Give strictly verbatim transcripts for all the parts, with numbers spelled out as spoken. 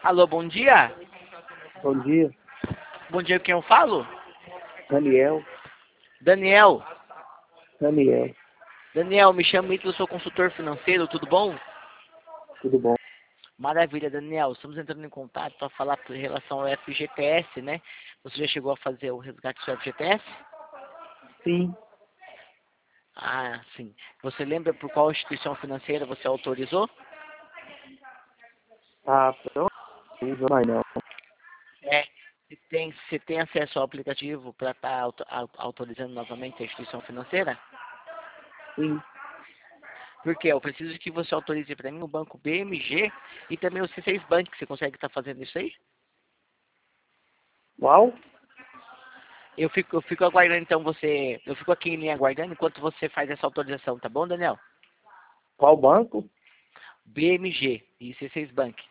Alô, bom dia. Bom dia, Bom dia, quem eu falo? Daniel. Daniel. Daniel, Daniel, me chamo Ítalo, sou consultor financeiro, tudo bom? tudo bom? Maravilha, Daniel. Estamos entrando em contato para falar em relação ao F G T S, né? Você já chegou a fazer o resgate do seu F G T S? Sim. Ah, sim. Você lembra por qual instituição financeira você autorizou? Ah, pronto. Não usa mais não. É. Você tem, você tem acesso ao aplicativo para estar autorizando novamente a instituição financeira? Sim. Porque eu preciso que você autorize para mim o banco B M G e também o C seis Bank. Você consegue estar fazendo isso aí? Qual? Eu fico, eu fico aguardando então você. Eu fico aqui em linha aguardando enquanto você faz essa autorização, tá bom, Daniel? Qual banco? B M G e C seis Bank.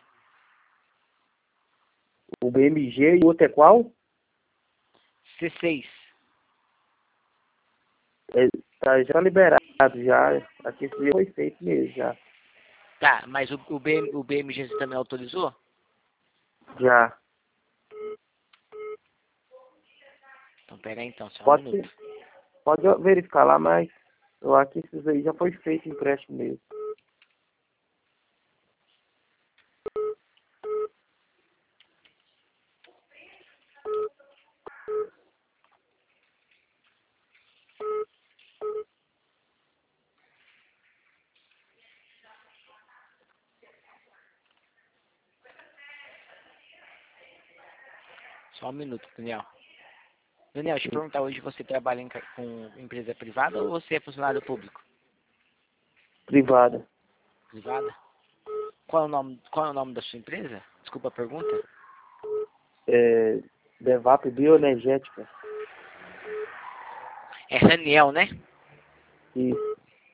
O B M G e o outro é qual? C seis. É, tá já liberado, já. Aqui esse dia foi feito mesmo, já. Tá, mas o, o, B, o B M G você também autorizou? Já. Então pera aí então, só um Pode, minuto. pode verificar lá, mas eu aqui esses aí já foi feito empréstimo mesmo. Só um minuto, Daniel. Daniel, deixa eu perguntar, hoje você trabalha em, ca- com empresa privada ou você é funcionário público? Privada. Privada? Qual é o nome, qual é o nome da sua empresa? Desculpa a pergunta. É, Devap Bioenergética. É Raniel, né? Isso.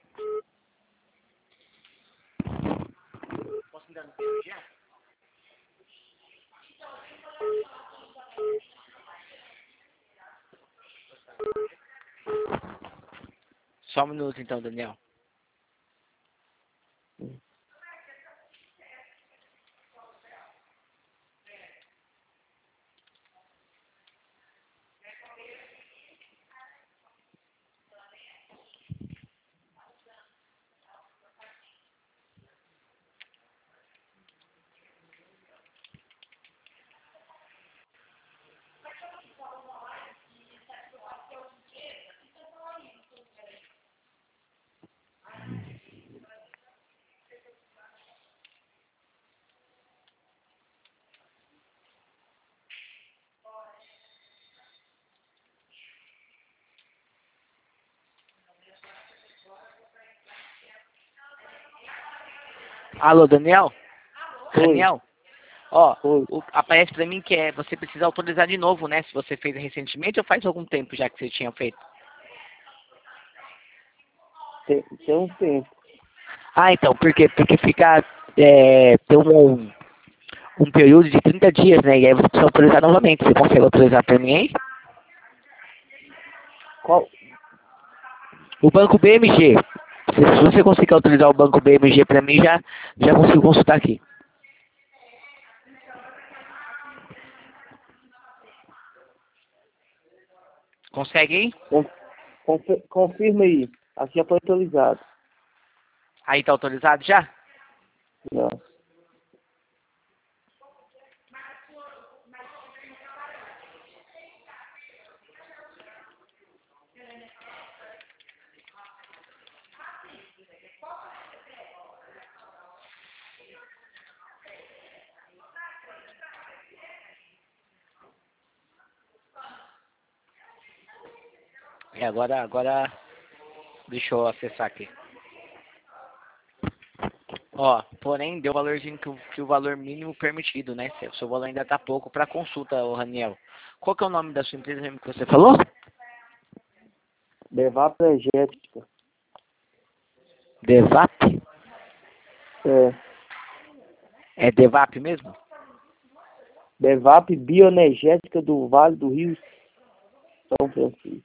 Posso me dar no B M G? Só um minuto então, Daniel. Alô, Daniel? Oi. Raniel? Ó, Oi. o- aparece pra mim que é, você precisa autorizar de novo, né? Se você fez recentemente ou faz algum tempo já que você tinha feito. Tem, tem um tempo. Ah, então, por quê? Porque fica, é, tem um, um período de trinta dias, né? E aí você precisa autorizar novamente. Você consegue autorizar pra mim aí? Qual? O banco B M G. Se, se você conseguir autorizar o banco B M G pra mim, já, já consigo consultar aqui. Consegue aí? Con- confi- Confirma aí. Aqui já foi atualizado. Aí tá autorizado já? Já. É, agora, agora, deixa eu acessar aqui. Ó, porém, deu o valorzinho que, o- que o valor mínimo permitido, né? O seu valor ainda tá pouco para consulta, ô Raniel. Qual que é o nome da sua empresa mesmo que você falou? Devap Energética. Devap? É. É Devap mesmo? Devap Bioenergética do Vale do Rio São Francisco.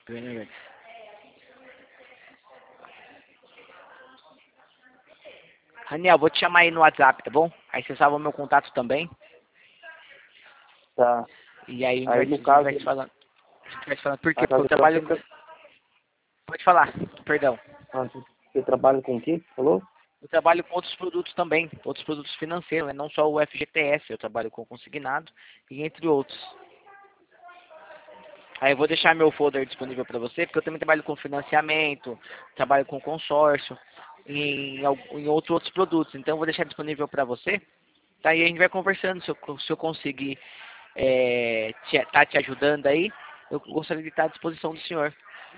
Raniel, vou te chamar aí no WhatsApp, tá bom? Aí você salva o meu contato também. Tá. E aí a gente Aí vai, no a gente caso, vai se falando. A gente vai se falando. Por quê? a Porque casa eu trabalho própria, com... Pode falar, perdão. ah, você você trabalha com o quê? Você falou? Eu trabalho com outros produtos também, outros produtos financeiros, né? Não só o F G T S, eu trabalho com consignado e entre outros. Aí eu vou deixar meu folder disponível para você, porque eu também trabalho com financiamento, trabalho com consórcio, em, al- em outros, outros produtos. Então eu vou deixar disponível para você. Tá? E a gente vai conversando, se eu, se eu conseguir é, te, tá te ajudando aí, eu gostaria de estar à disposição do senhor.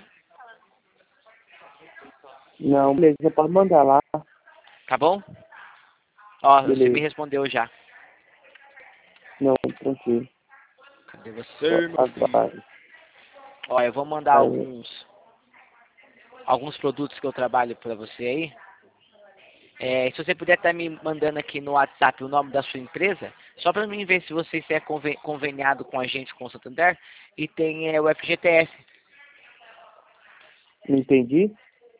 Não, beleza, você pode mandar lá. Tá bom? Ó, você me Beleza. respondeu já. Não, tranquilo. Cadê Só você, meu filho? aguarde. Ó, eu vou mandar Aí, alguns, alguns produtos que eu trabalho para você aí. É, se você puder estar me mandando aqui no WhatsApp o nome da sua empresa, só para mim ver se você se é conven- conveniado com a gente, com o Santander, e tem é, o F G T S. não entendi?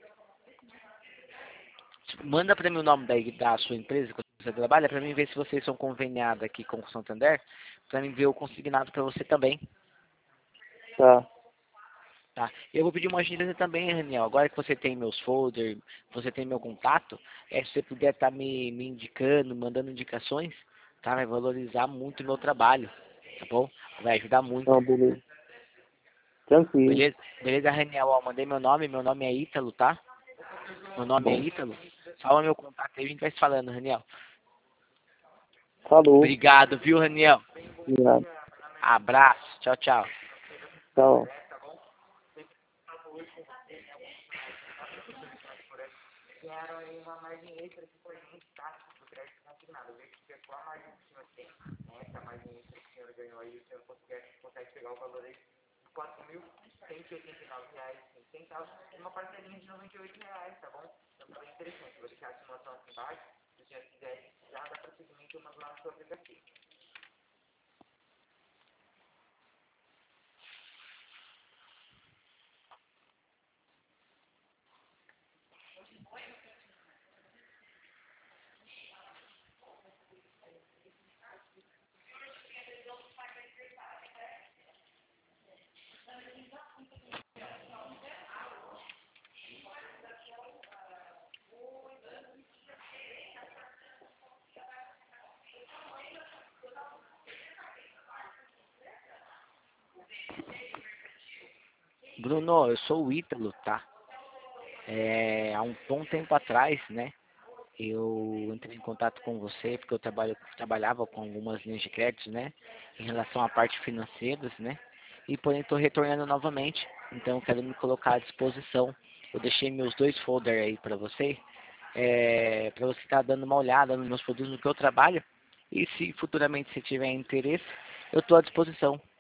Manda para mim o nome da, da sua empresa que você trabalha, para mim ver se vocês são conveniados aqui com o Santander, para mim ver o consignado para você também. Tá. Tá? Eu vou pedir uma agenda também, Daniel. Agora que você tem meus folders, você tem meu contato, é, se você puder estar me, me indicando, mandando indicações, tá? Vai valorizar muito o meu trabalho, tá bom? Vai ajudar muito. Não, beleza. Tranquilo. Beleza? Beleza, Daniel? Ó, mandei meu nome, meu nome é Ítalo, tá? Meu nome é Bom. Ítalo. Salva meu contato aí, a gente vai se falando, Daniel. Falou. Obrigado, viu, Daniel? Obrigado. Abraço. Tchau, tchau. Tchau. Bruno, eu sou o Ítalo, tá? É, há um bom tempo atrás, né? Eu entrei em contato com você porque eu trabalho, trabalhava com algumas linhas de crédito, né? Em relação à parte financeira, né? E porém estou retornando novamente, então eu quero me colocar à disposição. Eu deixei meus dois folders aí para você, é, para você estar dando uma olhada nos meus produtos, no que eu trabalho. E se futuramente você tiver interesse, eu estou à disposição.